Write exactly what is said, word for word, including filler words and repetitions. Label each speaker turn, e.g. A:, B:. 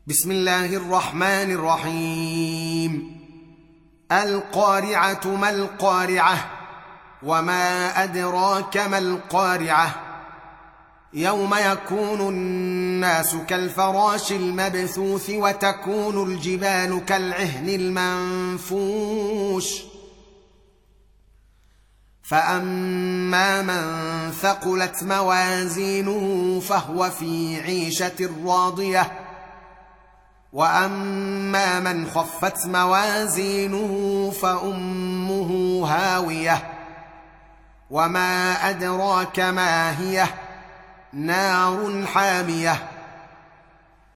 A: بسم الله الرحمن الرحيم. القارعة ما القارعة وما أدراك ما القارعة يوم يكون الناس كالفراش المبثوث وتكون الجبال كالعهن المنفوش فأما من ثقلت موازينه فهو في عيشة راضية وأما من خفت موازينه فأمه هاوية وما أدراك ما هي نار حامية